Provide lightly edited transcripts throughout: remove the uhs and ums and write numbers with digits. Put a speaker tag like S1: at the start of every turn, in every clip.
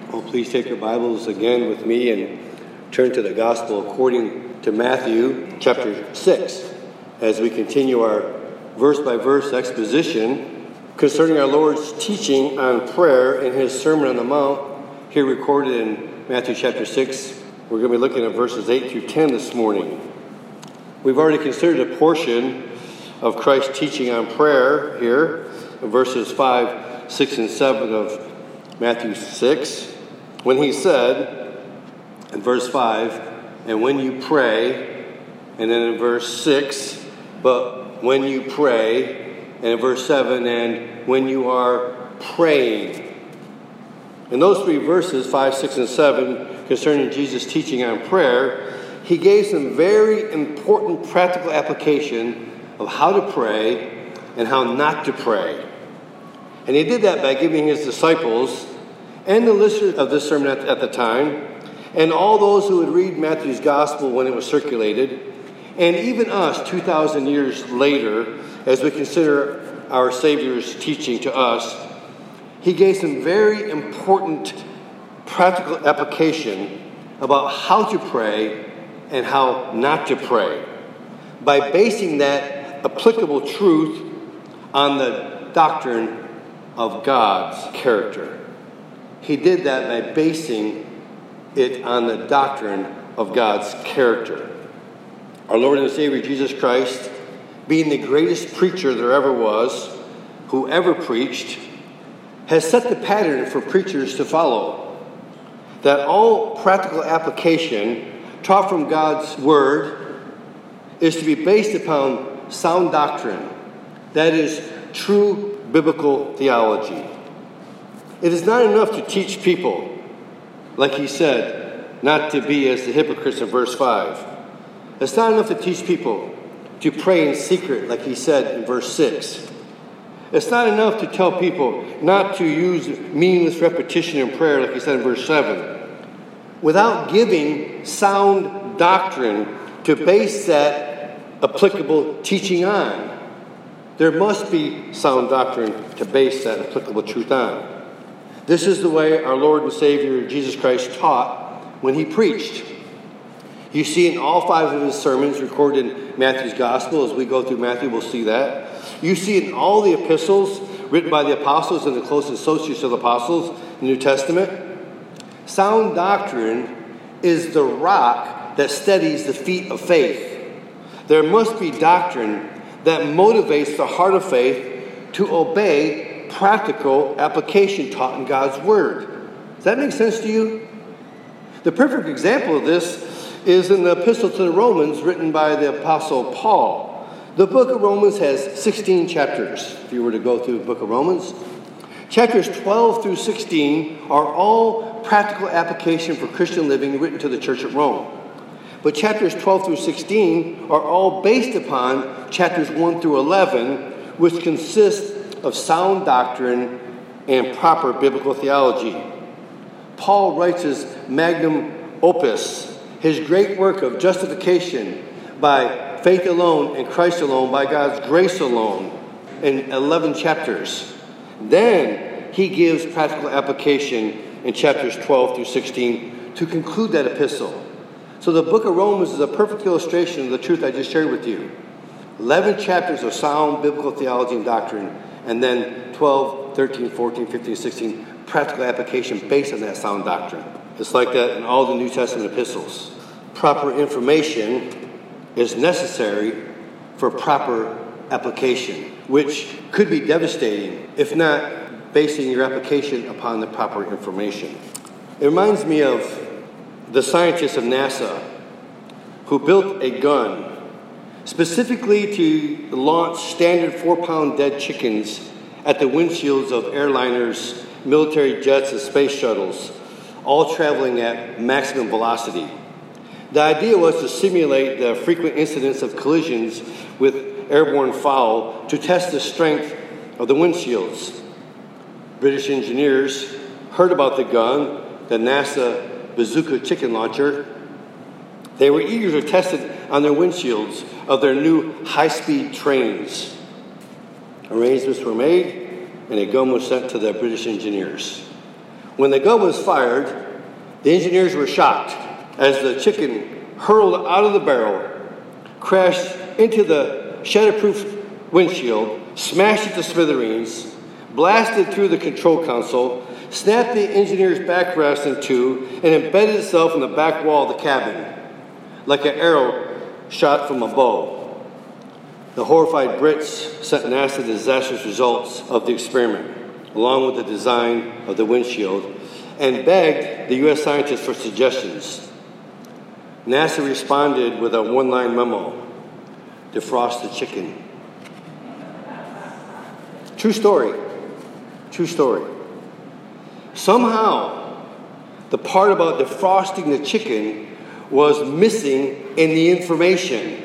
S1: Oh, please take your Bibles again with me and turn to the Gospel according to Matthew chapter 6 as we continue our verse-by-verse exposition concerning our Lord's teaching on prayer in his Sermon on the Mount, here recorded in Matthew chapter 6. We're going to be looking at verses 8 through 10 this morning. We've already considered a portion of Christ's teaching on prayer here in verses 5, 6, and 7 of Matthew 6, when he said, in verse 5, and when you pray, and then in verse 6, but when you pray, and in verse 7, and when you are praying. In those three verses, 5, 6, and 7, concerning Jesus' teaching on prayer, he gave some very important practical application of how to pray and how not to pray. And he did that by giving his disciples and the listeners of this sermon at the time, and all those who would read Matthew's gospel when it was circulated, and even us 2,000 years later, as we consider our Savior's teaching to us, he gave some very important practical application about how to pray and how not to pray, by basing that applicable truth on the doctrine of God's character. He did that by basing it on the doctrine of God's character. Our Lord and Savior Jesus Christ, being the greatest preacher there ever was, who ever preached, has set the pattern for preachers to follow. That all practical application taught from God's Word is to be based upon sound doctrine, that is, true biblical theology. It is not enough to teach people, like he said, not to be as the hypocrites in verse 5. It's not enough to teach people to pray in secret, like he said in verse 6. It's not enough to tell people not to use meaningless repetition in prayer, like he said in verse 7. Without giving sound doctrine to base that applicable teaching on, there must be sound doctrine to base that applicable truth on. This is the way our Lord and Savior Jesus Christ taught when he preached. You see in all 5 of his sermons recorded in Matthew's Gospel. As we go through Matthew, we'll see that. You see in all the epistles written by the apostles and the close associates of the apostles in the New Testament. Sound doctrine is the rock that steadies the feet of faith. There must be doctrine that motivates the heart of faith to obey practical application taught in God's Word. Does that make sense to you? The perfect example of this is in the Epistle to the Romans written by the Apostle Paul. The book of Romans has 16 chapters, if you were to go through the book of Romans. Chapters 12 through 16 are all practical application for Christian living written to the church at Rome. But chapters 12 through 16 are all based upon chapters 1 through 11, which consist of sound doctrine and proper biblical theology. Paul writes his magnum opus, his great work of justification by faith alone and Christ alone, by God's grace alone, in 11 chapters. Then he gives practical application in chapters 12 through 16 to conclude that epistle. So the book of Romans is a perfect illustration of the truth I just shared with you. 11 chapters of sound biblical theology and doctrine, and then 12, 13, 14, 15, 16 practical application based on that sound doctrine. It's like that in all the New Testament epistles. Proper information is necessary for proper application, which could be devastating if not basing your application upon the proper information. It reminds me of the scientists of NASA who built a gun specifically to launch standard 4-pound dead chickens at the windshields of airliners, military jets, and space shuttles, all traveling at maximum velocity. The idea was to simulate the frequent incidents of collisions with airborne fowl to test the strength of the windshields. British engineers heard about the gun, the NASA Bazooka chicken launcher. They were eager to test it on their windshields of their new high-speed trains. Arrangements were made, and a gun was sent to the British engineers. When the gun was fired, the engineers were shocked as the chicken hurled out of the barrel, crashed into the shatterproof windshield, smashed it to smithereens, blasted through the control console, snapped the engineer's backrest in two, and embedded itself in the back wall of the cabin, like an arrow shot from a bow. The horrified Brits sent NASA the disastrous results of the experiment, along with the design of the windshield, and begged the U.S. scientists for suggestions. NASA responded with a one-line memo: defrost the chicken. True story. True story. Somehow, the part about defrosting the chicken was missing in the information.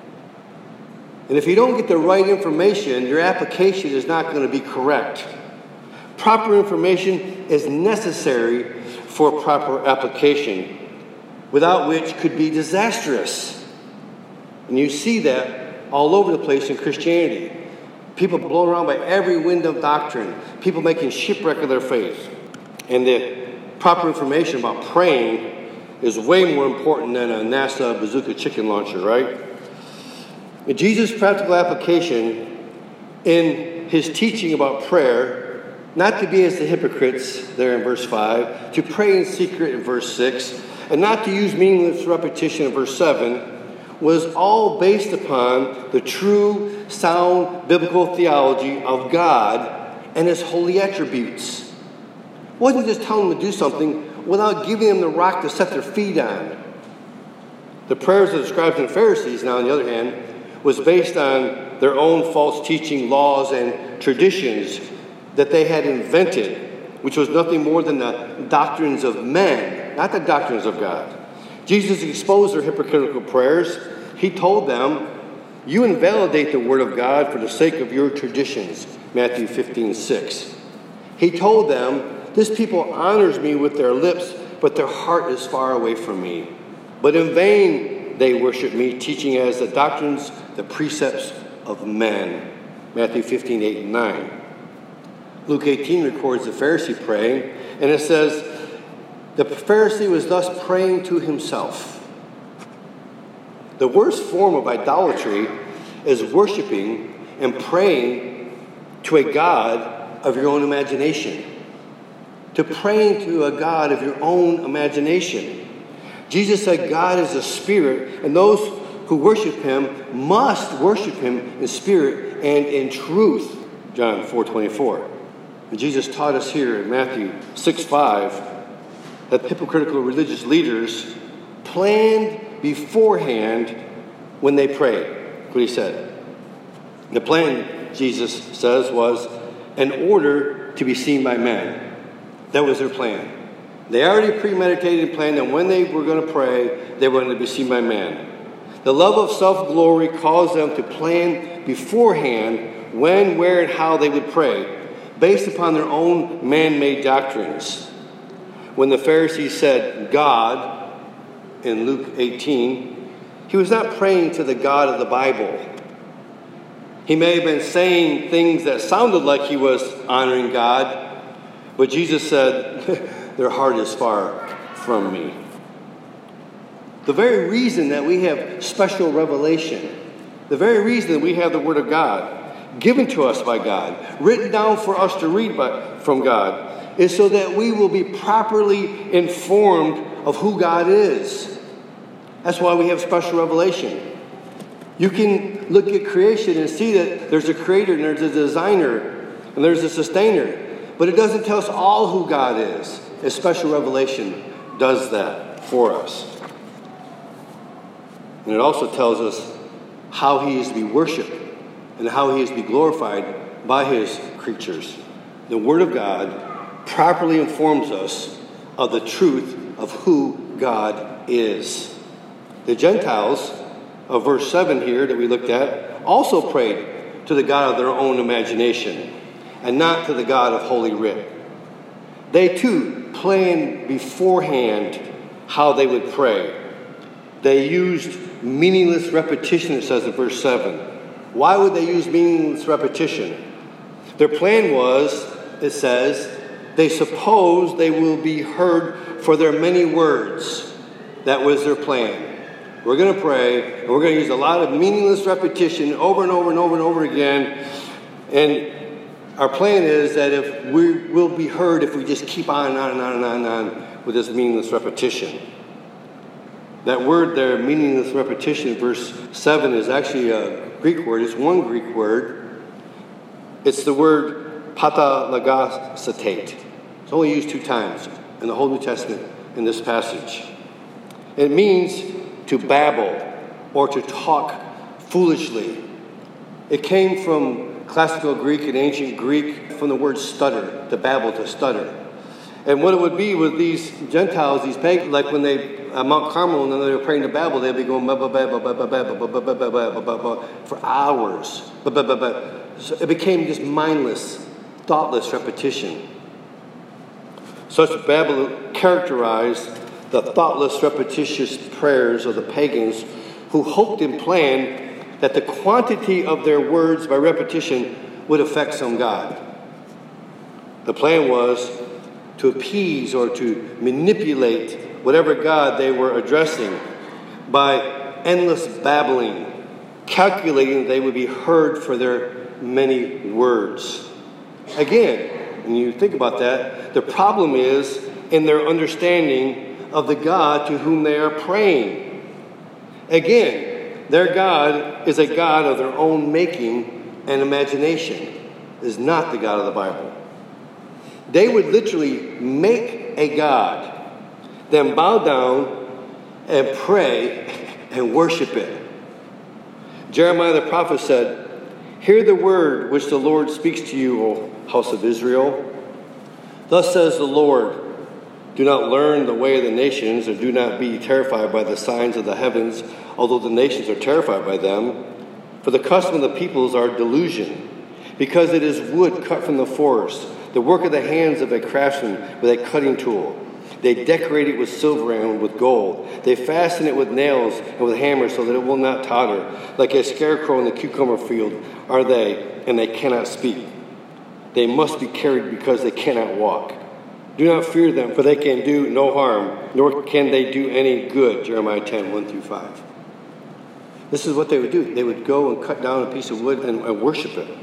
S1: And if you don't get the right information, your application is not going to be correct. Proper information is necessary for proper application, without which could be disastrous. And you see that all over the place in Christianity. People blown around by every wind of doctrine. People making shipwreck of their faith. And the proper information about praying is way more important than a NASA bazooka chicken launcher, right? In Jesus' practical application in his teaching about prayer, not to be as the hypocrites there in verse 5, to pray in secret in verse 6, and not to use meaningless repetition in verse 7, was all based upon the true, sound, biblical theology of God and his holy attributes. It wasn't just telling them to do something without giving them the rock to set their feet on. The prayers of the scribes and Pharisees, now on the other hand, was based on their own false teaching, laws, and traditions that they had invented, which was nothing more than the doctrines of men, not the doctrines of God. Jesus exposed their hypocritical prayers. He told them, "You invalidate the word of God for the sake of your traditions," Matthew 15:6. He told them, "This people honors me with their lips, but their heart is far away from me. But in vain they worship me, teaching as the doctrines, the precepts of men," Matthew 15:8 and 9. Luke 18 records the Pharisee praying, and it says, "The Pharisee was thus praying to himself." The worst form of idolatry is worshiping and praying to a God of your own imagination. To praying to a God of your own imagination. Jesus said God is a spirit, and those who worship him must worship him in spirit and in truth, John 4:24. And Jesus taught us here in Matthew 6:5 that hypocritical religious leaders planned beforehand when they prayed. What he said. The plan, Jesus says, was in order to be seen by men. That was their plan. They already premeditated and planned that when they were going to pray, they were going to be seen by man. The love of self-glory caused them to plan beforehand when, where, and how they would pray, based upon their own man-made doctrines. When the Pharisees said God in Luke 18, he was not praying to the God of the Bible. He may have been saying things that sounded like he was honoring God, but Jesus said, their heart is far from me. The very reason that we have special revelation, the very reason that we have the Word of God given to us by God, written down for us to read from God, is so that we will be properly informed of who God is. That's why we have special revelation. You can look at creation and see that there's a creator and there's a designer and there's a sustainer. But it doesn't tell us all who God is. A special revelation does that for us. And it also tells us how he is to be worshipped and how he is to be glorified by his creatures. The Word of God properly informs us of the truth of who God is. The Gentiles of verse 7 here that we looked at also prayed to the God of their own imagination and not to the God of Holy Writ. They too planned beforehand how they would pray. They used meaningless repetition, it says in verse 7. Why would they use meaningless repetition? Their plan was, it says, they suppose they will be heard for their many words. That was their plan. We're going to pray, and we're going to use a lot of meaningless repetition over and over and over and over again. And our plan is that if we will be heard if we just keep on and on and on and on and on with this meaningless repetition. That word there, meaningless repetition, verse 7, is actually a Greek word. It's one Greek word. It's the word patalagastate. It's only used 2 times in the whole New Testament in this passage. It means to babble or to talk foolishly. It came from classical Greek and ancient Greek from the word stutter, to babble, to stutter. And what it would be with these Gentiles, these pagans, like when they, at Mount Carmel, and then they were praying to Babel, they'd be going for hours. So it became just mindless, thoughtless repetition. Such babble characterized the thoughtless, repetitious prayers of the pagans who hoped and planned that the quantity of their words by repetition would affect some god. The plan was to appease or to manipulate whatever god they were addressing by endless babbling, calculating they would be heard for their many words. Again, when you think about that, the problem is in their understanding of the God to whom they are praying. Again, their God is a God of their own making and imagination. It is not the God of the Bible. They would literally make a God, then bow down and pray and worship it. Jeremiah the prophet said, "Hear the word which the Lord speaks to you, O house of Israel. Thus says the Lord, do not learn the way of the nations, or do not be terrified by the signs of the heavens, although the nations are terrified by them. For the custom of the peoples are delusion, because it is wood cut from the forest, the work of the hands of a craftsman with a cutting tool. They decorate it with silver and with gold. They fasten it with nails and with hammers so that it will not totter. Like a scarecrow in the cucumber field are they, and they cannot speak. They must be carried because they cannot walk. Do not fear them, for they can do no harm, nor can they do any good." Jeremiah 10, 1-5. This is what they would do. They would go and cut down a piece of wood and worship it.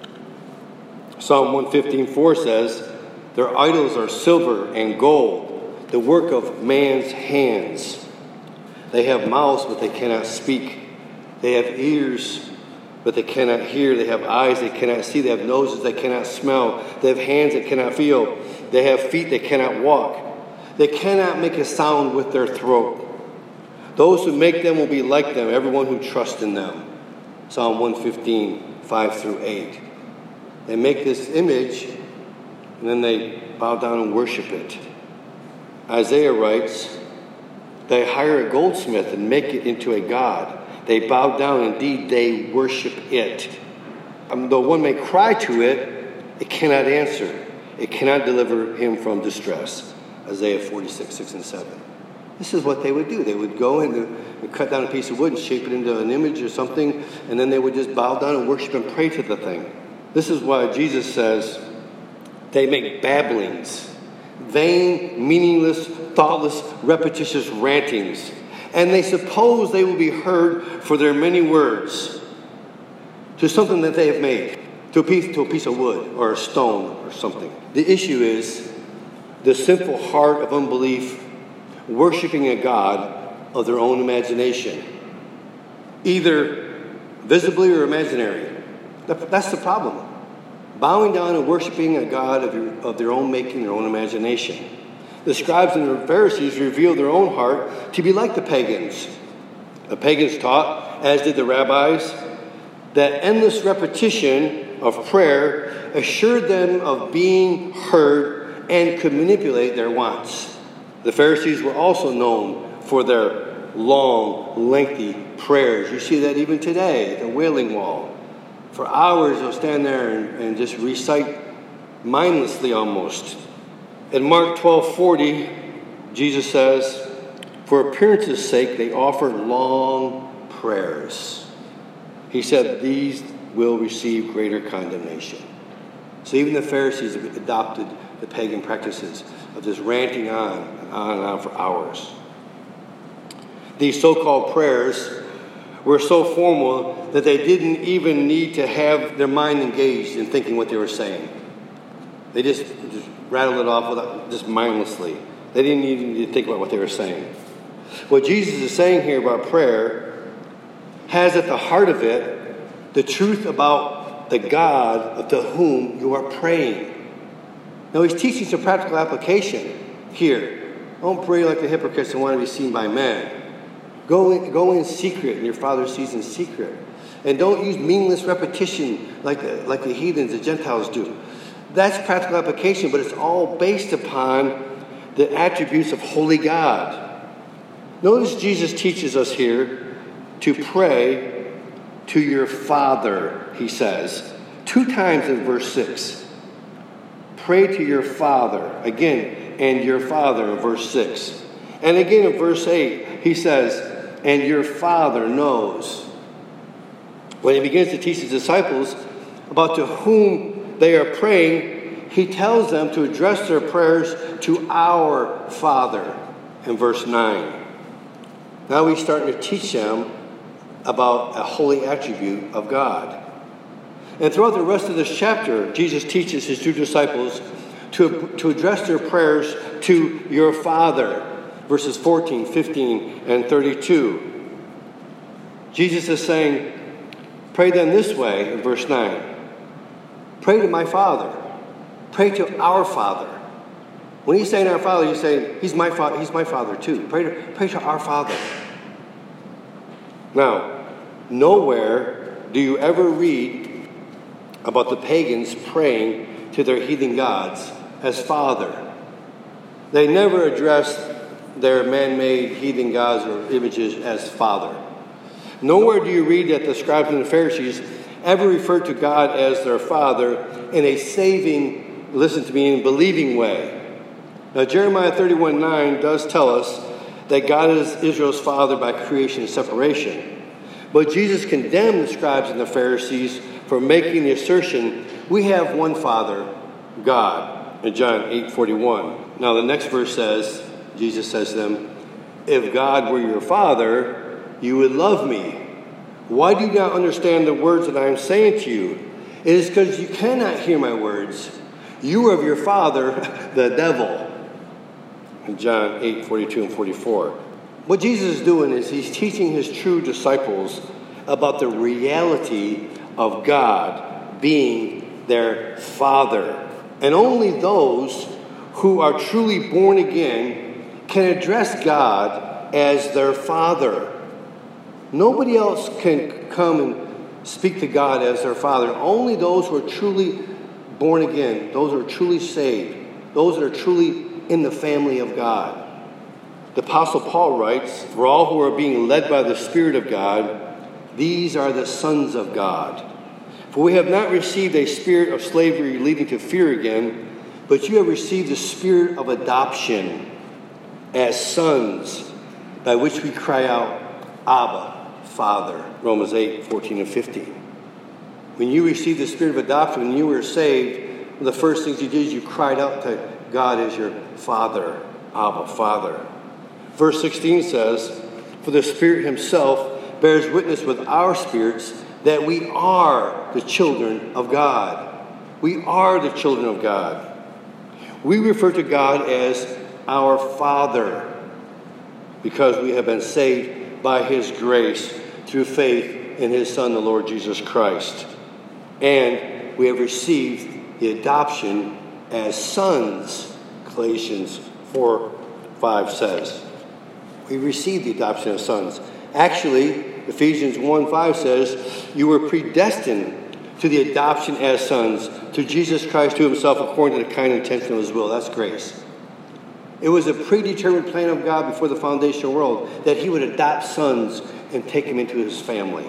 S1: Psalm 115:4 says, "Their idols are silver and gold, the work of man's hands. They have mouths, but they cannot speak. They have ears, but they cannot hear. They have eyes, they cannot see. They have noses, they cannot smell. They have hands, they cannot feel. They have feet, they cannot walk. They cannot make a sound with their throat. Those who make them will be like them, everyone who trusts in them." Psalm 115, 5-8. They make this image, and then they bow down and worship it. Isaiah writes, "They hire a goldsmith and make it into a god. They bow down, indeed, they worship it. Though one may cry to it, it cannot answer. It cannot deliver him from distress." Isaiah 46, 6 and 7. This is what they would do. They would go and cut down a piece of wood and shape it into an image or something, and then they would just bow down and worship and pray to the thing. This is why Jesus says they make babblings, vain, meaningless, thoughtless, repetitious rantings, and they suppose they will be heard for their many words, to something that they have made, to a piece of wood or a stone or something. The issue is the sinful heart of unbelief worshiping a God of their own imagination, either visibly or imaginary. That's the problem. Bowing down and worshiping a God of their own making, their own imagination. The scribes and the Pharisees revealed their own heart to be like the pagans. The pagans taught, as did the rabbis, that endless repetition of prayer assured them of being heard and could manipulate their wants. The Pharisees were also known for their long, lengthy prayers. You see that even today at the Wailing Wall. For hours they'll stand there and just recite mindlessly almost. In Mark 12:40, Jesus says, "For appearance's sake they offer long prayers." He said, "These will receive greater condemnation." So even the Pharisees adopted the pagan practices of just ranting on and on for hours. These so-called prayers were so formal that they didn't even need to have their mind engaged in thinking what they were saying. They just rattled it off just mindlessly. They didn't even need to think about what they were saying. What Jesus is saying here about prayer has at the heart of it the truth about the God to whom you are praying. Now he's teaching some practical application here. Don't pray like the hypocrites and want to be seen by men. Go in secret, and your Father sees in secret. And don't use meaningless repetition like the heathens, the Gentiles do. That's practical application, but it's all based upon the attributes of holy God. Notice Jesus teaches us here to pray to your Father, he says, 2 times in verse 6. Pray to your Father, again, and your Father in verse 6. And again in verse 8, he says, and your Father knows. When he begins to teach his disciples about to whom they are praying, he tells them to address their prayers to our Father in verse 9. Now he's starting to teach them about a holy attribute of God. And throughout the rest of this chapter, Jesus teaches his 2 disciples to address their prayers to your Father. Verses 14, 15, and 32. Jesus is saying, pray then this way, in verse 9. Pray to my Father. Pray to our Father. When he's saying our Father, he's saying, he's my Father too. Pray to our Father. Now, nowhere do you ever read about the pagans praying to their heathen gods as Father. They never addressed their man-made heathen gods or images as Father. Nowhere do you read that the scribes and the Pharisees ever referred to God as their Father in a saving, listen to me, in a believing way. Now, Jeremiah 31:9 does tell us that God is Israel's Father by creation and separation. But Jesus condemned the scribes and the Pharisees for making the assertion, we have one Father, God, in John 8:41. Now, the next verse says, Jesus says to them, if God were your Father, you would love me. Why do you not understand the words that I am saying to you? It is because you cannot hear my words. You are of your father, the devil. In John 8:42 and 44. What Jesus is doing is he's teaching his true disciples about the reality of God being their Father. And only those who are truly born again can address God as their Father. Nobody else can come and speak to God as their Father. Only those who are truly born again, those who are truly saved, those that are truly in the family of God. The Apostle Paul writes, for all who are being led by the Spirit of God, these are the sons of God. For we have not received a spirit of slavery leading to fear again, but you have received the spirit of adoption as sons, by which we cry out, Abba, Father. Romans 8:14 and 15. When you received the spirit of adoption, when you were saved, one of the first things you did is you cried out to God as your Father, Abba, Father. Verse 16 says, for the Spirit himself bears witness with our spirits that we are the children of God. We are the children of God. We refer to God as our Father because we have been saved by his grace through faith in his Son, the Lord Jesus Christ. And we have received the adoption as sons, Galatians 4:5 says. We received the adoption as sons. Actually, Ephesians 1:5 says, you were predestined to the adoption as sons through Jesus Christ to himself according to the kind intention of his will. That's grace. It was a predetermined plan of God before the foundation of the world that he would adopt sons and take them into his family.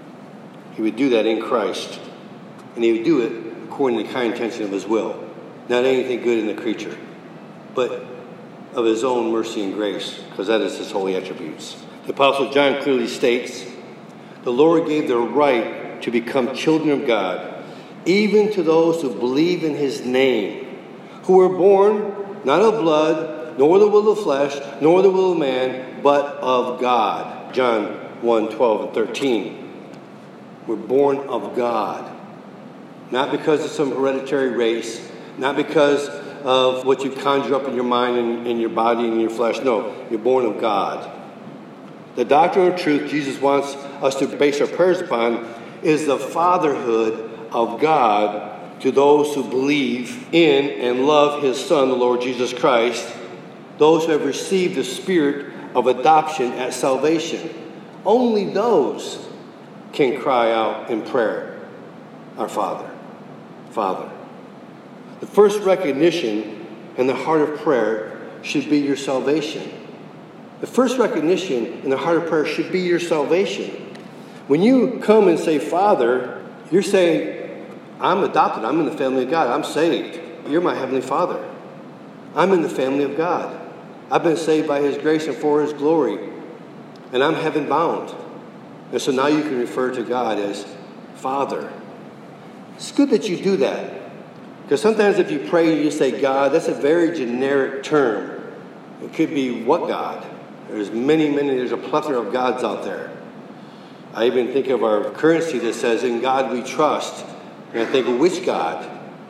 S1: He would do that in Christ. And he would do it according to the kind intention of his will. Not anything good in the creature, but of his own mercy and grace, because that is his holy attributes. The Apostle John clearly states, the Lord gave the right to become children of God, even to those who believe in his name, who were born not of blood, nor the will of flesh, nor the will of man, but of God. John 1:12 and 13. We're born of God. Not because of some hereditary race, not because of what you conjure up in your mind and in your body and in your flesh. No, you're born of God. The doctrine of truth Jesus wants us to base our prayers upon is the fatherhood of God to those who believe in and love his Son, the Lord Jesus Christ, those who have received the spirit of adoption at salvation. Only those can cry out in prayer, our Father, Father. The first recognition in the heart of prayer should be your salvation. The first recognition in the heart of prayer should be your salvation. When you come and say, Father, you're saying, I'm adopted. I'm in the family of God. I'm saved. You're my Heavenly Father. I'm in the family of God. I've been saved by his grace and for his glory. And I'm heaven bound. And so now you can refer to God as Father. It's good that you do that. Because sometimes if you pray and you say God, that's a very generic term. It could be what God? There's there's a plethora of gods out there. I even think of our currency that says, in God we trust. And I think, well, which God?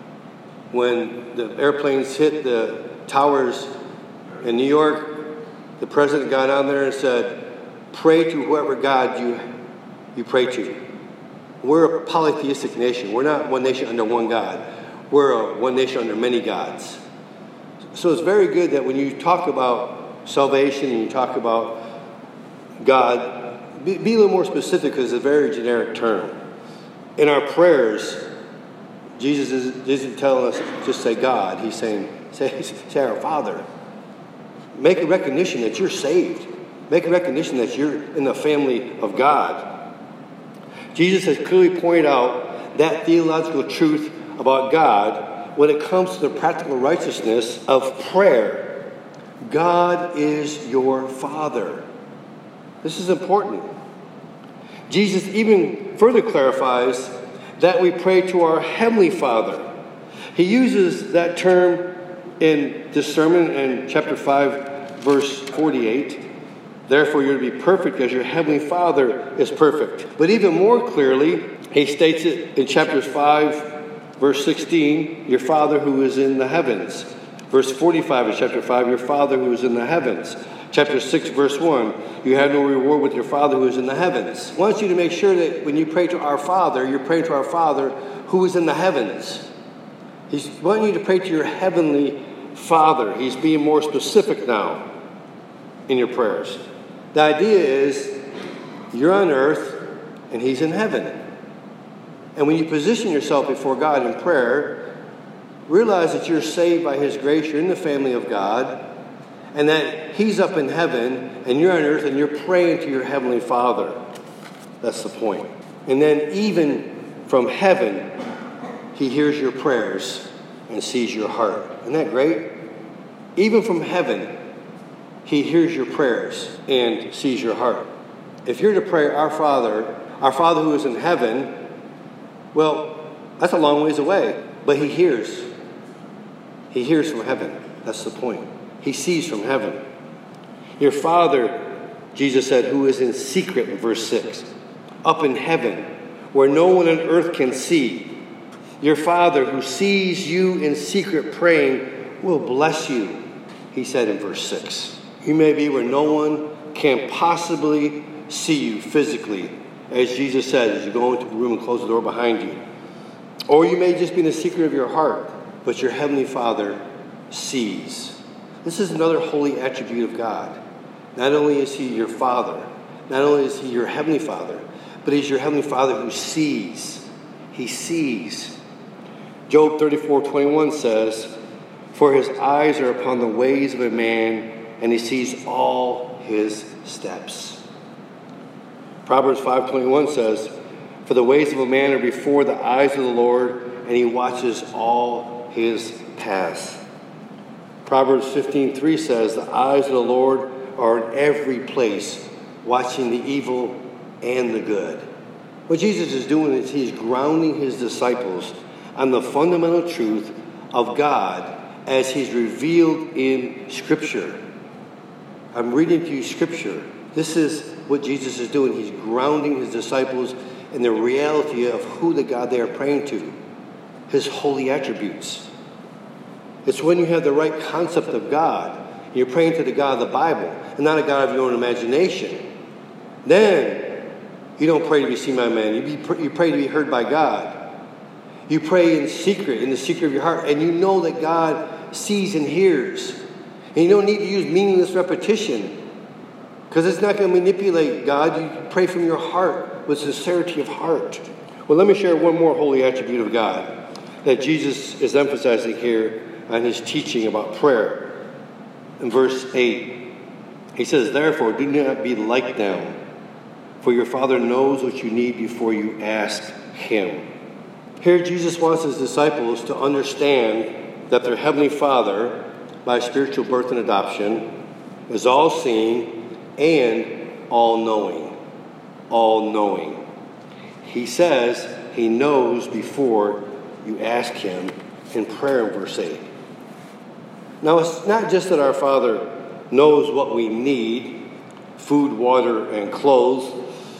S1: When the airplanes hit the towers in New York, the president got on there and said, pray to whoever God you pray to. We're a polytheistic nation. We're not one nation under one God. We're a one nation under many gods. So it's very good that when you talk about salvation and you talk about God, be a little more specific because it's a very generic term. In our prayers, Jesus isn't telling us just say God. He's saying, say our Father. Make a recognition that you're saved. Make a recognition that you're in the family of God. Jesus has clearly pointed out that theological truth about God when it comes to the practical righteousness of prayer. God is your Father. This is important. Jesus even further clarifies that we pray to our Heavenly Father. He uses that term in this sermon in chapter 5, verse 48. Therefore, you're to be perfect as your Heavenly Father is perfect. But even more clearly, he states it in chapters 5, verse 16, your Father who is in the heavens. Verse 45 of chapter 5, your Father who is in the heavens. Chapter 6, verse 1, you have no reward with your Father who is in the heavens. I want you to make sure that when you pray to our Father, you're praying to our Father who is in the heavens. He's wanting you to pray to your Heavenly Father. He's being more specific now in your prayers. The idea is you're on earth and he's in heaven. And when you position yourself before God in prayer, realize that you're saved by his grace, you're in the family of God, and that he's up in heaven and you're on earth and you're praying to your Heavenly Father. That's the point. And then even from heaven, he hears your prayers and sees your heart. Isn't that great? Even from heaven, he hears your prayers and sees your heart. If you're to pray, our Father who is in heaven, well, that's a long ways away. But he hears. He hears from heaven. That's the point. He sees from heaven. Your Father, Jesus said, who is in secret in verse 6, up in heaven, where no one on earth can see. Your Father who sees you in secret praying will bless you, he said in verse 6. You may be where no one can possibly see you physically, as Jesus said, as you go into the room and close the door behind you. Or you may just be in the secret of your heart, but your Heavenly Father sees. This is another holy attribute of God. Not only is he your Father, not only is he your Heavenly Father, but he's your Heavenly Father who sees. He sees. Job 34:21 says, for his eyes are upon the ways of a man, and he sees all his steps. Proverbs 5:21 says, for the ways of a man are before the eyes of the Lord, and he watches all his paths. Proverbs 15:3 says, the eyes of the Lord are in every place, watching the evil and the good. What Jesus is doing is he's grounding his disciples on the fundamental truth of God as he's revealed in Scripture. I'm reading to you Scripture. This is what Jesus is doing. He's grounding his disciples in the reality of who the God they are praying to, his holy attributes. It's when you have the right concept of God, and you're praying to the God of the Bible, and not a God of your own imagination. Then you don't pray to be seen by man. You pray to be heard by God. You pray in secret, in the secret of your heart, and you know that God sees and hears. And you don't need to use meaningless repetition, because it's not going to manipulate God. You pray from your heart with sincerity of heart. Well, let me share one more holy attribute of God that Jesus is emphasizing here on his teaching about prayer. In verse 8, he says, "Therefore, do not be like them, for your Father knows what you need before you ask him." Here, Jesus wants his disciples to understand that their Heavenly Father, by spiritual birth and adoption, is all-seeing and all-knowing. All-knowing. He says he knows before you ask him in prayer in verse 8. Now, it's not just that our Father knows what we need, food, water, and clothes.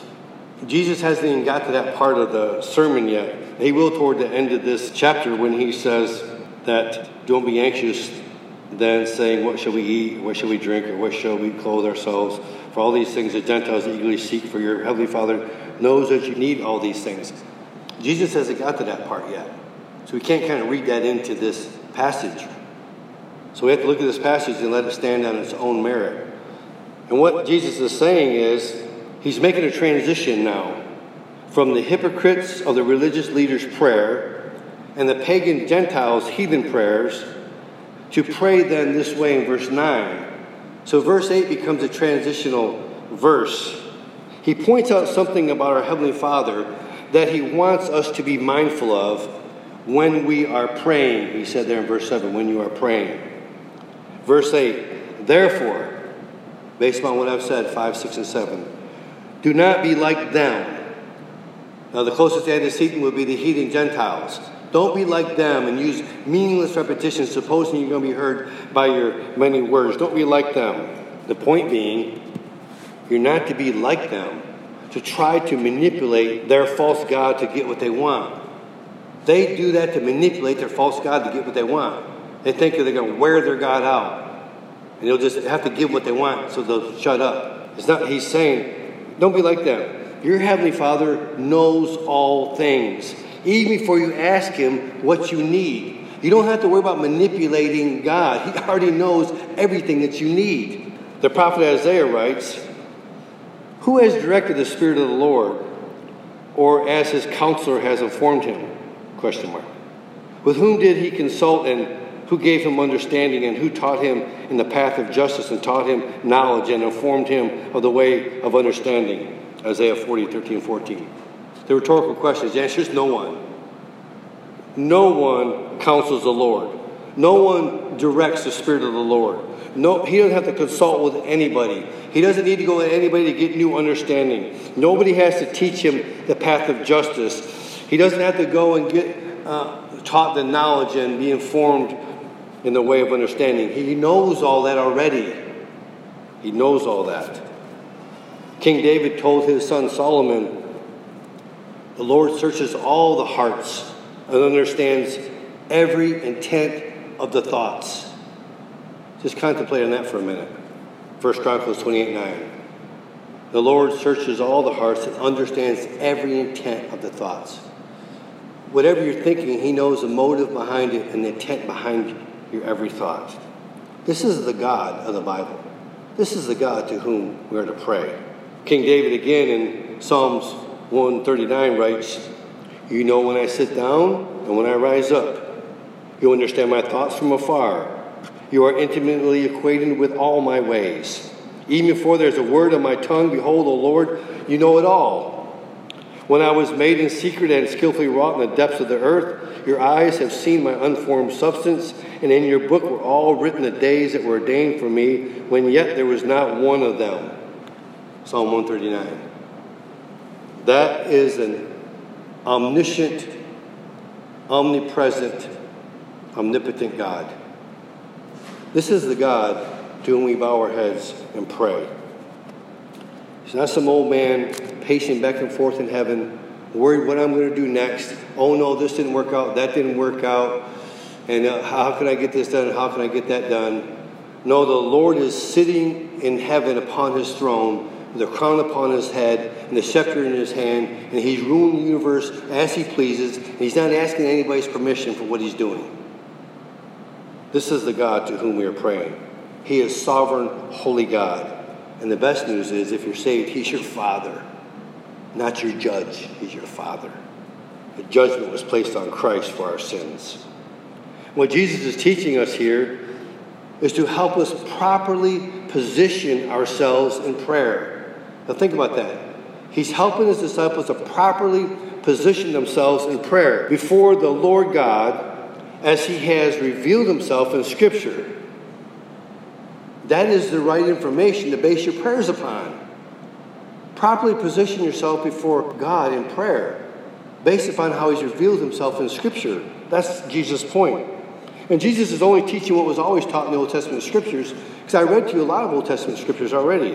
S1: Jesus hasn't even got to that part of the sermon yet. He will toward the end of this chapter when he says that don't be anxious then, saying, what shall we eat, what shall we drink, or what shall we clothe ourselves? For all these things the Gentiles eagerly seek, for your Heavenly Father knows that you need all these things. Jesus hasn't got to that part yet. So we can't kind of read that into this passage. So we have to look at this passage and let it stand on its own merit. And what Jesus is saying is, he's making a transition now from the hypocrites of the religious leaders' prayer and the pagan Gentiles' heathen prayers to pray then this way in verse 9. So verse 8 becomes a transitional verse. He points out something about our Heavenly Father that he wants us to be mindful of when we are praying. He said there in verse 7, when you are praying. Verse 8, therefore, based on what I've said, 5, 6, and 7, do not be like them. Now, the closest antecedent would be the heathen Gentiles. Don't be like them and use meaningless repetitions, supposing you're going to be heard by your many words. Don't be like them. The point being, you're not to be like them, to try to manipulate their false god to get what they want. They do that to manipulate their false god to get what they want. They think that they're going to wear their God out, and they'll just have to give what they want, so they'll shut up. It's not. He's saying, don't be like them. Your Heavenly Father knows all things, even before you ask him what you need. You don't have to worry about manipulating God. He already knows everything that you need. The prophet Isaiah writes, who has directed the Spirit of the Lord, or as his counselor has informed him? Question mark. With whom did he consult, and who gave him understanding, and who taught him in the path of justice, and taught him knowledge, and informed him of the way of understanding? Isaiah 40, 13, 14. The rhetorical question is, the answer is no one. No one counsels the Lord. No one directs the Spirit of the Lord. No, he doesn't have to consult with anybody. He doesn't need to go to anybody to get new understanding. Nobody has to teach him the path of justice. He doesn't have to go and get taught the knowledge and be informed in the way of understanding. He knows all that already. He knows all that. King David told his son Solomon, the Lord searches all the hearts and understands every intent of the thoughts. Just contemplate on that for a minute. 1 Chronicles 28:9. The Lord searches all the hearts and understands every intent of the thoughts. Whatever you're thinking, he knows the motive behind it and the intent behind your every thought. This is the God of the Bible. This is the God to whom we are to pray. King David again in Psalms 139 writes, you know when I sit down and when I rise up. You understand my thoughts from afar. You are intimately acquainted with all my ways. Even before there's a word on my tongue, behold, O Lord, you know it all. When I was made in secret and skillfully wrought in the depths of the earth, your eyes have seen my unformed substance, and in your book were all written the days that were ordained for me, when yet there was not one of them. Psalm 139. That is an omniscient, omnipresent, omnipotent God. This is the God to whom we bow our heads and pray. He's not some old man pacing back and forth in heaven, worried what I'm going to do next. Oh no, this didn't work out, that didn't work out. And how can I get this done? How can I get that done? No, the Lord is sitting in heaven upon his throne, with a crown upon his head and a scepter in his hand, and he's ruling the universe as he pleases, and he's not asking anybody's permission for what he's doing. This is the God to whom we are praying. He is sovereign, holy God. And the best news is, if you're saved, he's your Father, not your judge. He's your Father. The judgment was placed on Christ for our sins. What Jesus is teaching us here is to help us properly position ourselves in prayer. Now think about that. He's helping his disciples to properly position themselves in prayer before the Lord God as he has revealed himself in Scripture. That is the right information to base your prayers upon. Properly position yourself before God in prayer based upon how he's revealed himself in Scripture. That's Jesus' point. And Jesus is only teaching what was always taught in the Old Testament Scriptures, because I read to you a lot of Old Testament Scriptures already.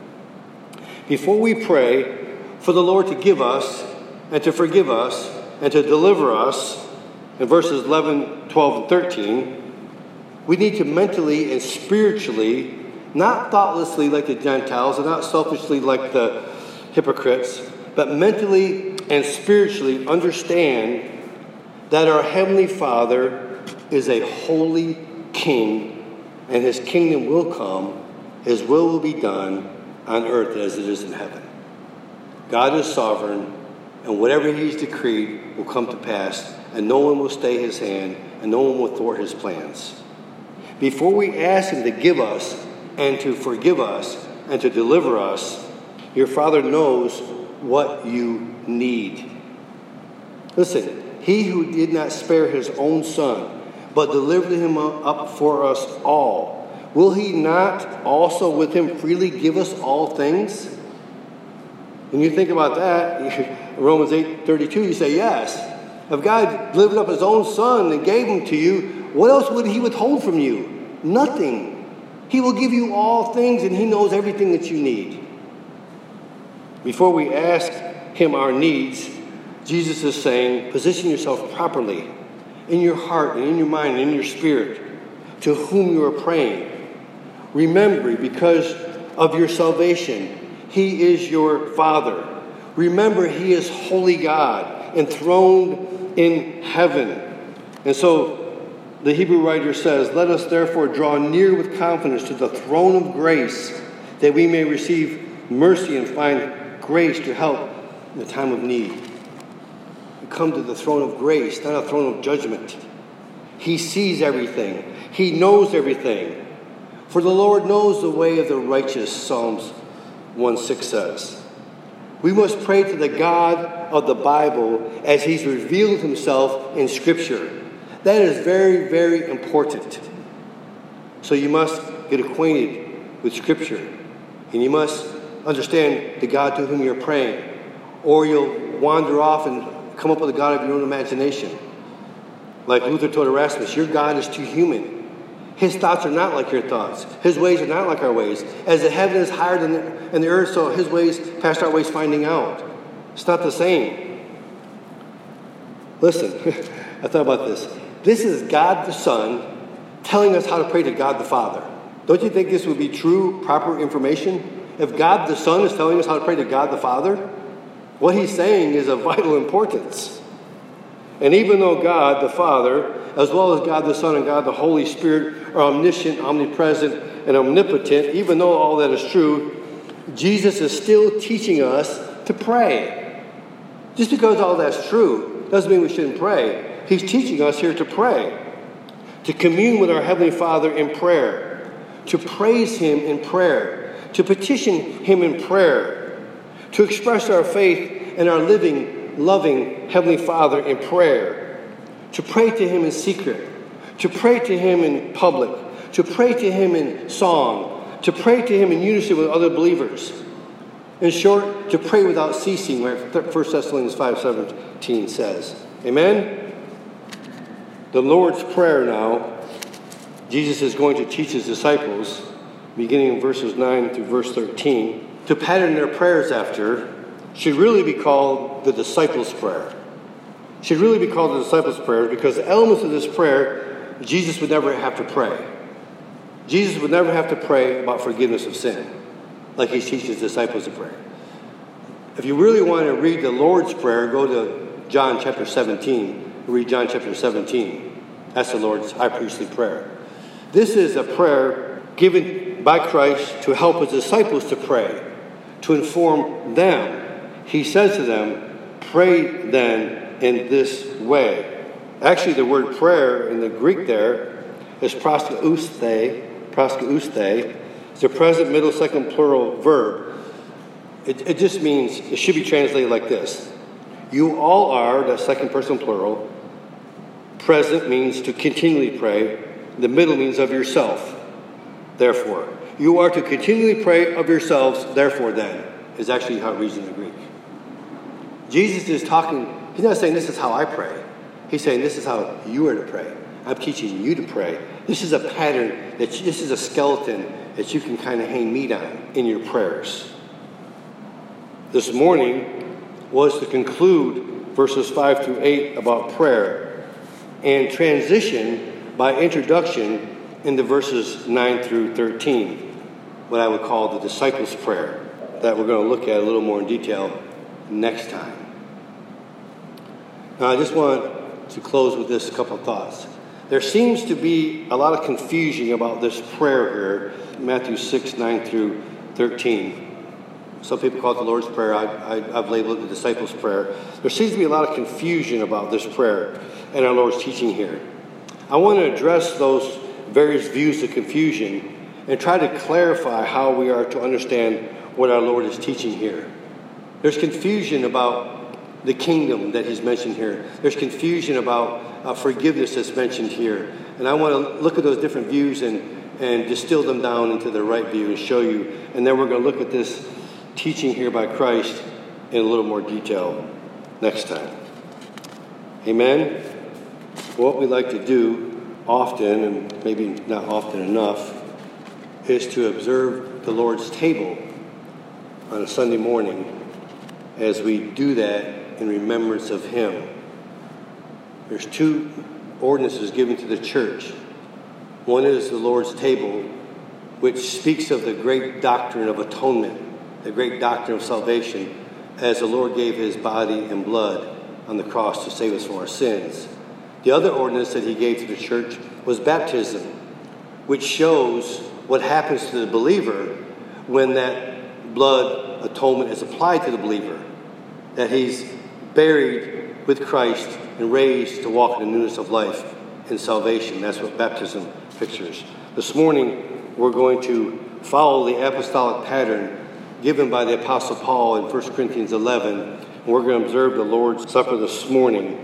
S1: Before we pray for the Lord to give us and to forgive us and to deliver us, in verses 11, 12, and 13, we need to mentally and spiritually, not thoughtlessly like the Gentiles and not selfishly like the hypocrites, but mentally and spiritually understand that our Heavenly Father is a holy King, and his kingdom will come, his will be done on earth as it is in heaven. God is sovereign, and whatever he's decreed will come to pass, and no one will stay his hand, and no one will thwart his plans. Before we ask him to give us and to forgive us and to deliver us, your Father knows what you need. Listen, he who did not spare his own Son, but delivered him up for us all, will he not also with him freely give us all things? When you think about that, Romans 8:32, you say, yes. If God delivered up his own Son and gave him to you, what else would he withhold from you? Nothing. He will give you all things, and he knows everything that you need. Before we ask him our needs, Jesus is saying, position yourself properly in your heart and in your mind and in your spirit to whom you are praying. Remember, because of your salvation, he is your Father. Remember, he is holy God, enthroned in heaven. And so the Hebrew writer says, let us therefore draw near with confidence to the throne of grace, that we may receive mercy and find grace to help in the time of need. We come to the throne of grace, not a throne of judgment. He sees everything. He knows everything. For the Lord knows the way of the righteous, Psalms 1:6 says. We must pray to the God of the Bible as he's revealed himself in Scripture. That is very, very important. So you must get acquainted with Scripture. And you must understand the God to whom you're praying. Or you'll wander off and come up with a God of your own imagination. Like Luther told Erasmus, your God is too human. His thoughts are not like your thoughts. His ways are not like our ways. As the heaven is higher than the earth, so his ways past our ways finding out. It's not the same. Listen, I thought about this. This is God the Son telling us how to pray to God the Father. Don't you think this would be true, proper information? If God the Son is telling us how to pray to God the Father, what he's saying is of vital importance. And even though God the Father, as well as God the Son and God the Holy Spirit, are omniscient, omnipresent, and omnipotent, even though all that is true, Jesus is still teaching us to pray. Just because all that's true doesn't mean we shouldn't pray. He's teaching us here to pray, to commune with our Heavenly Father in prayer, to praise him in prayer, to petition him in prayer, to express our faith in our living, loving Heavenly Father in prayer, to pray to him in secret, to pray to him in public, to pray to him in song, to pray to him in unison with other believers. In short, to pray without ceasing, where 1 Thessalonians 5:17 says. Amen? The Lord's Prayer now Jesus is going to teach his disciples, beginning in verses 9 through verse 13, to pattern their prayers after should really be called the disciples' prayer. Should really be called the disciples' prayer because the elements of this prayer, Jesus would never have to pray. Jesus would never have to pray about forgiveness of sin like he teaches his disciples to pray. If you really want to read the Lord's Prayer, go to John chapter 17. Read John chapter 17. That's the Lord's high priestly prayer. This is a prayer given by Christ to help his disciples to pray, to inform them. He says to them, pray then in this way. Actually, the word prayer in the Greek there is proskouste. It's a present, middle, second plural verb. It just means, it should be translated like this. You all are, that second person plural. Present means to continually pray. The middle means of yourself. Therefore. You are to continually pray of yourselves, therefore then, is actually how it reads in the Greek. Jesus is talking, he's not saying this is how I pray. He's saying this is how you are to pray. I'm teaching you to pray. This is a pattern, this is a skeleton that you can kind of hang meat on in your prayers. This morning was to conclude verses 5 through 8 about prayer and transition by introduction into verses 9 through 13, what I would call the disciples' prayer, that we're going to look at a little more in detail next time. Now, I just want to close with this couple of thoughts. There seems to be a lot of confusion about this prayer here, Matthew 6, 9 through 13. Some people call it the Lord's Prayer. I've labeled it the disciples' prayer. There seems to be a lot of confusion about this prayer and our Lord's teaching here. I want to address those various views of confusion and try to clarify how we are to understand what our Lord is teaching here. There's confusion about the kingdom that he's mentioned here. There's confusion about forgiveness that's mentioned here. And I want to look at those different views and distill them down into the right view and show you. And then we're going to look at this teaching here by Christ in a little more detail next time. Amen? What we like to do often, and maybe not often enough, is to observe the Lord's table on a Sunday morning as we do that in remembrance of him. There's two ordinances given to the church. One is the Lord's table, which speaks of the great doctrine of atonement, the great doctrine of salvation, as the Lord gave his body and blood on the cross to save us from our sins. The other ordinance that he gave to the church was baptism, which shows what happens to the believer when that blood atonement is applied to the believer, that he's buried with Christ and raised to walk in the newness of life and salvation. That's what baptism pictures. This morning, we're going to follow the apostolic pattern given by the Apostle Paul in 1 Corinthians 11. And we're going to observe the Lord's Supper this morning.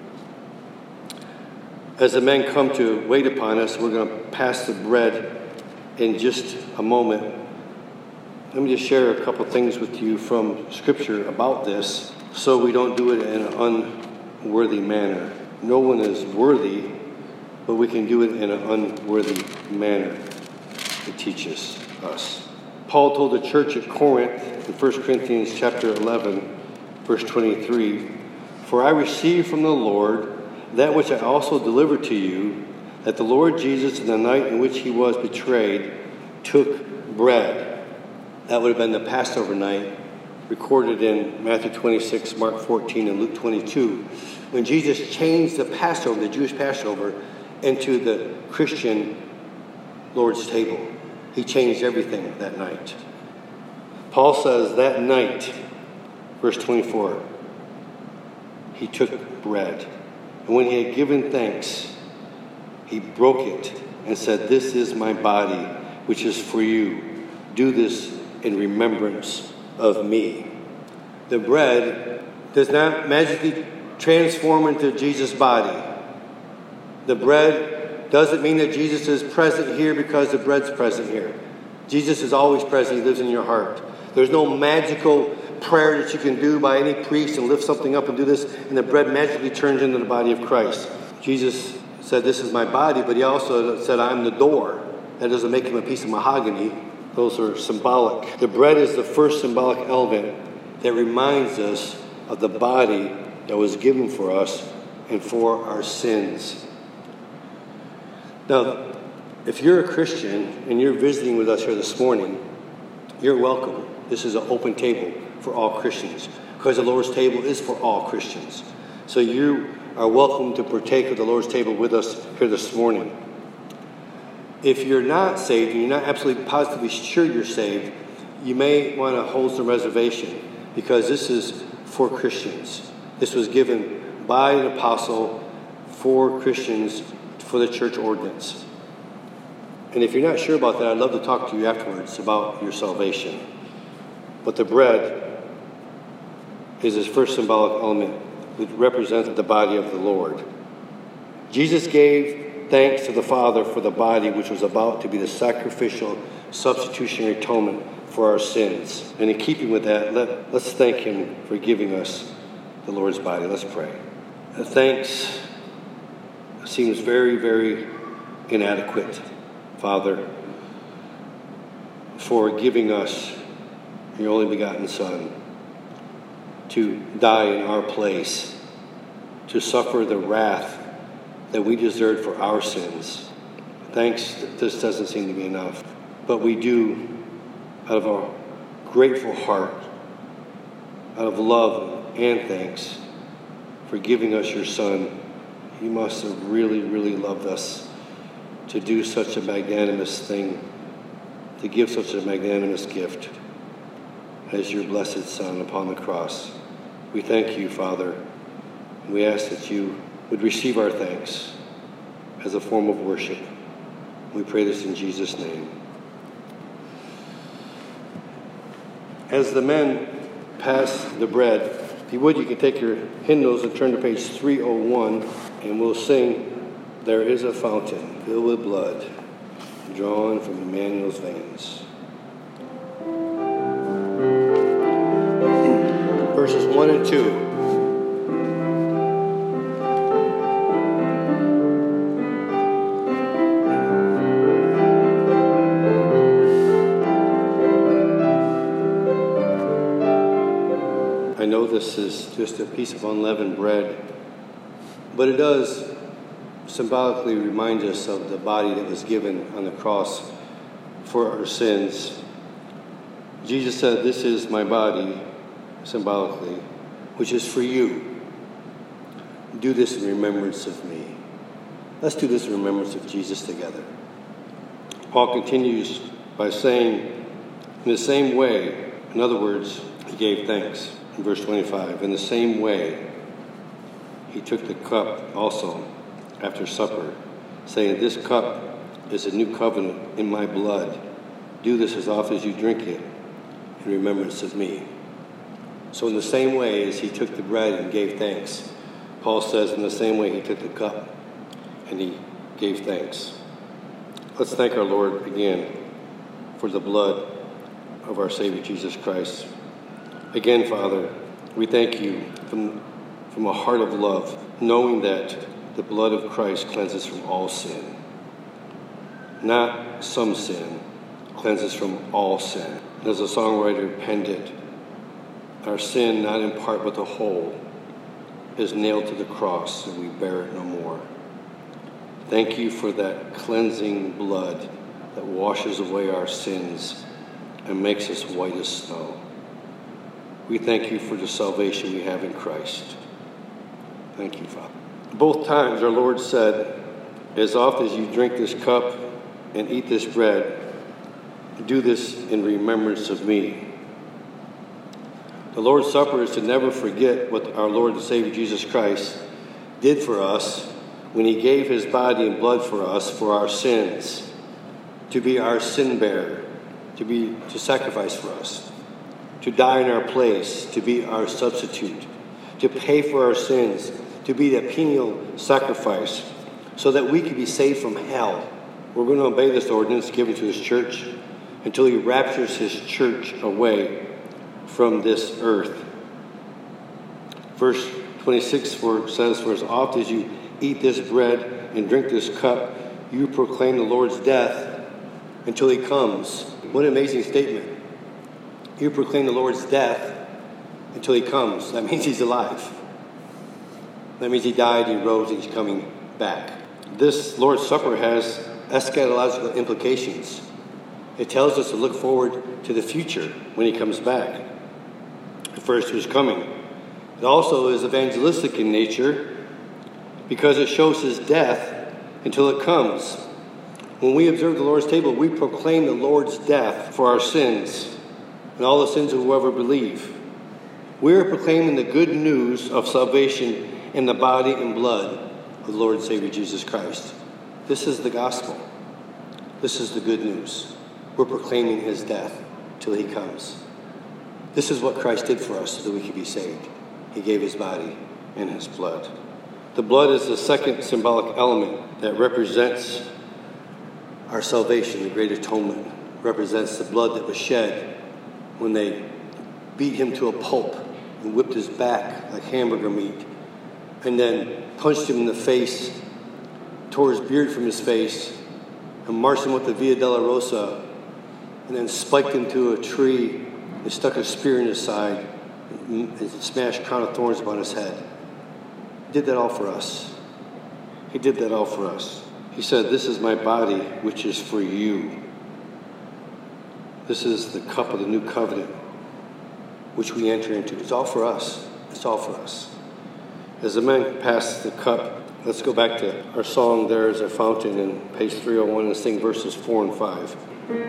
S1: As the men come to wait upon us, we're going to pass the bread in just a moment. Let me just share a couple things with you from Scripture about this so we don't do it in an unworthy manner. No one is worthy, but we can do it in an unworthy manner. It teaches us. Paul told the church at Corinth in 1 Corinthians chapter 11, verse 23, "For I received from the Lord that which I also delivered to you, that the Lord Jesus, in the night in which he was betrayed, took bread." That would have been the Passover night, recorded in Matthew 26, Mark 14, and Luke 22, when Jesus changed the Passover, the Jewish Passover, into the Christian Lord's table. He changed everything that night. Paul says that night, verse 24, he took bread. And when he had given thanks, he broke it and said, "This is my body, which is for you. Do this in remembrance of me." The bread does not magically transform into Jesus' body. The bread doesn't mean that Jesus is present here because the bread's present here. Jesus is always present. He lives in your heart. There's no magical prayer that you can do by any priest and lift something up and do this, and the bread magically turns into the body of Christ. Jesus said, "This is my body," but he also said, "I'm the door." That doesn't make him a piece of mahogany. Those are symbolic. The bread is the first symbolic element that reminds us of the body that was given for us and for our sins. Now, if you're a Christian and you're visiting with us here this morning, you're welcome. This is an open table for all Christians, because the Lord's table is for all Christians. So you are welcome to partake of the Lord's table with us here this morning. If you're not saved and you're not absolutely positively sure you're saved, you may want to hold some reservation, because this is for Christians. This was given by an apostle for Christians, for the church ordinance. And if you're not sure about that, I'd love to talk to you afterwards about your salvation. But the bread is his first symbolic element, which represents the body of the Lord. Jesus gave thanks to the Father for the body which was about to be the sacrificial substitutionary atonement for our sins. And in keeping with that, let's thank him for giving us the Lord's body. Let's pray. Thanks seems very, very inadequate, Father, for giving us your only begotten Son to die in our place, to suffer the wrath that we deserved for our sins. Thanks, this doesn't seem to be enough, but we do, out of a grateful heart, out of love and thanks for giving us your Son. You must have really, really loved us to do such a magnanimous thing, to give such a magnanimous gift as your blessed Son upon the cross. We thank you, Father. We ask that you would receive our thanks as a form of worship. We pray this in Jesus' name. As the men pass the bread, if you would, you can take your hymnals and turn to page 301, and we'll sing, "There is a fountain filled with blood, drawn from Emmanuel's veins." Verses 1 and 2. I know this is just a piece of unleavened bread, but it does symbolically remind us of the body that was given on the cross for our sins. Jesus said, "This is my body," symbolically, "which is for you. Do this in remembrance of me." Let's do this in remembrance of Jesus together. Paul continues by saying, in the same way, in other words, he gave thanks. In verse 25, in the same way, he took the cup also after supper, saying, "This cup is a new covenant in my blood. Do this as often as you drink it in remembrance of me." So in the same way as he took the bread and gave thanks, Paul says in the same way he took the cup and he gave thanks. Let's thank our Lord again for the blood of our Savior Jesus Christ. Again, Father, we thank you from a heart of love, knowing that the blood of Christ cleanses from all sin. Not some sin, cleanses from all sin. As the songwriter penned it, our sin, not in part but the whole, is nailed to the cross, and we bear it no more. Thank you for that cleansing blood that washes away our sins and makes us white as snow. We thank you for the salvation we have in Christ. Thank you, Father. Both times our Lord said, "As often as you drink this cup and eat this bread, do this in remembrance of me." The Lord's Supper is to never forget what our Lord and Savior Jesus Christ did for us when he gave his body and blood for us for our sins, to be our sin bearer, to sacrifice for us, to die in our place, to be our substitute, to pay for our sins, to be that penal sacrifice, so that we could be saved from hell. We're going to obey this ordinance given to his church until he raptures his church away from this earth. Verse 26 says, "For as often as you eat this bread and drink this cup, you proclaim the Lord's death until he comes. What an amazing statement. You proclaim the Lord's death until he comes. That means he's alive. That means he died, he rose, and he's coming back. This Lord's Supper has eschatological implications. It tells us to look forward to the future when he comes back. First to his coming. It also is evangelistic in nature because it shows his death until it comes. When we observe the Lord's table, we proclaim the Lord's death for our sins and all the sins of whoever believe. We are proclaiming the good news of salvation in the body and blood of the Lord and Savior Jesus Christ. This is the gospel. This is the good news. We're proclaiming his death till he comes. This is what Christ did for us so that we could be saved. He gave his body and his blood. The blood is the second symbolic element that represents our salvation. The great atonement represents the blood that was shed when they beat him to a pulp and whipped his back like hamburger meat, and then punched him in the face, tore his beard from his face, and marched him with the Via Dolorosa, and then spiked him to a tree and stuck a spear in his side and smashed a crown of thorns upon his head. He did that all for us. He did that all for us. He said, "This is my body, which is for you." This is the cup of the new covenant, which we enter into. It's all for us. It's all for us. As the men pass the cup, let's go back to our song, There is a Fountain, in page 301, and sing verses 4 and 5.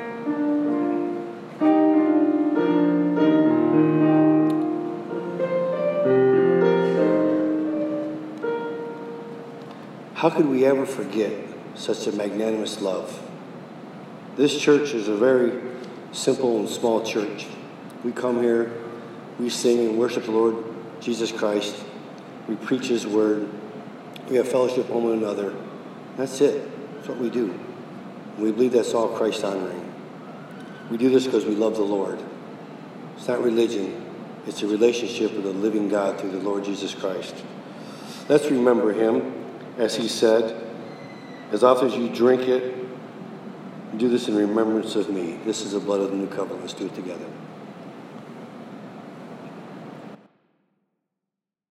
S1: How could we ever forget such a magnanimous love? This church is a very simple and small church. We come here, we sing and worship the Lord Jesus Christ. We preach his word. We have fellowship with one another. That's it. That's what we do. And we believe that's all Christ honoring. We do this because we love the Lord. It's not religion. It's a relationship with the living God through the Lord Jesus Christ. Let's remember him. As he said, as often as you drink it, do this in remembrance of me. This is the blood of the new covenant. Let's do it together.